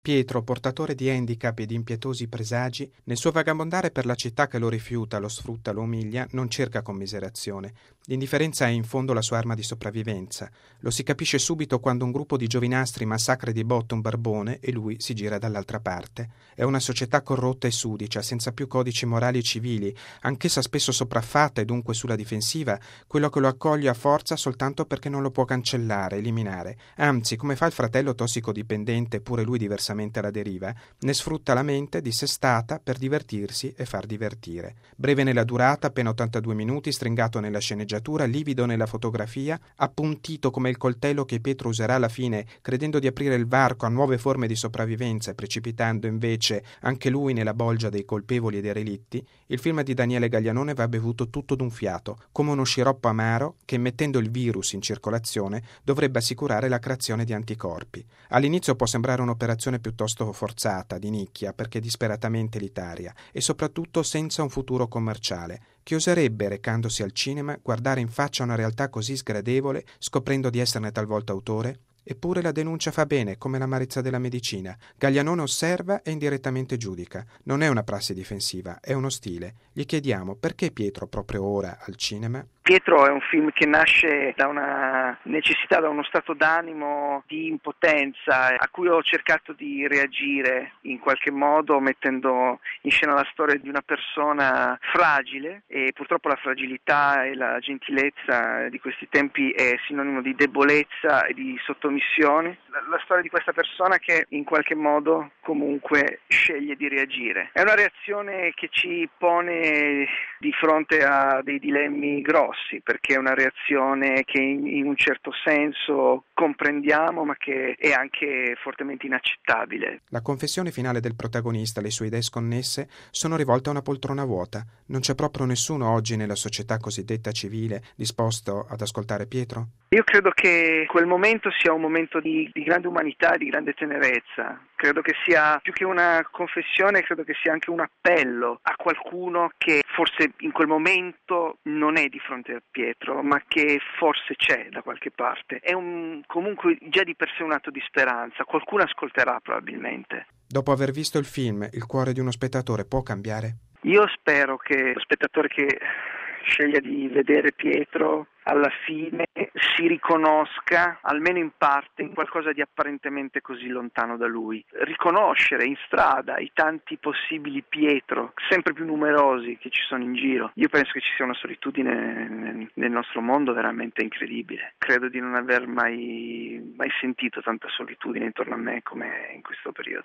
Pietro, portatore di handicap e di impietosi presagi, nel suo vagabondare per la città che lo rifiuta, lo sfrutta, lo umilia, non cerca commiserazione. L'indifferenza è in fondo la sua arma di sopravvivenza. Lo si capisce subito quando un gruppo di giovinastri massacra di botte un barbone e lui si gira dall'altra parte. È una società corrotta e sudicia, senza più codici morali e civili, anch'essa spesso sopraffatta e dunque sulla difensiva, quello che lo accoglie a forza soltanto perché non lo può cancellare, eliminare. Anzi, come fa il fratello tossicodipendente, pure lui diversamente alla deriva, ne sfrutta la mente dissestata per divertirsi e far divertire. Breve nella durata, appena 82 minuti, stringato nella sceneggiatura, livido nella fotografia, appuntito come il coltello che Pietro userà alla fine, credendo di aprire il varco a nuove forme di sopravvivenza e precipitando invece anche lui nella bolgia dei colpevoli e dei relitti, il film di Daniele Gaglianone va bevuto tutto d'un fiato, come uno sciroppo amaro che, mettendo il virus in circolazione, dovrebbe assicurare la creazione di anticorpi. All'inizio può sembrare un'operazione piuttosto forzata, di nicchia, perché disperatamente elitaria, e soprattutto senza un futuro commerciale. Chi oserebbe, recandosi al cinema, guardare in faccia una realtà così sgradevole, scoprendo di esserne talvolta autore? Eppure la denuncia fa bene, come l'amarezza della medicina. Gaglianone osserva e indirettamente giudica. Non è una prassi difensiva, è uno stile. Gli chiediamo perché Pietro proprio ora al cinema? Pietro è un film che nasce da una necessità, da uno stato d'animo di impotenza a cui ho cercato di reagire in qualche modo mettendo in scena la storia di una persona fragile, e purtroppo la fragilità e la gentilezza di questi tempi è sinonimo di debolezza e di sottomissione. La storia di questa persona che in qualche modo comunque sceglie di reagire. È una reazione che ci pone di fronte a dei dilemmi grossi, perché è una reazione che in un certo senso comprendiamo, ma che è anche fortemente inaccettabile. La confessione finale del protagonista, le sue idee sconnesse, sono rivolte a una poltrona vuota. Non c'è proprio nessuno oggi nella società cosiddetta civile disposto ad ascoltare Pietro? Io credo che quel momento sia un momento di grande umanità, di grande tenerezza. Credo che sia più che una confessione, credo che sia anche un appello a qualcuno che forse in quel momento non è di fronte a Pietro, ma che forse c'è da qualche parte. È comunque già di per sé un atto di speranza. Qualcuno ascolterà probabilmente. Dopo aver visto il film, il cuore di uno spettatore può cambiare? Io spero che lo spettatore che sceglie di vedere Pietro alla fine si riconosca, almeno in parte, in qualcosa di apparentemente così lontano da lui. Riconoscere in strada i tanti possibili Pietro, sempre più numerosi, che ci sono in giro. Io penso che ci sia una solitudine nel nostro mondo veramente incredibile. Credo di non aver mai sentito tanta solitudine intorno a me come in questo periodo.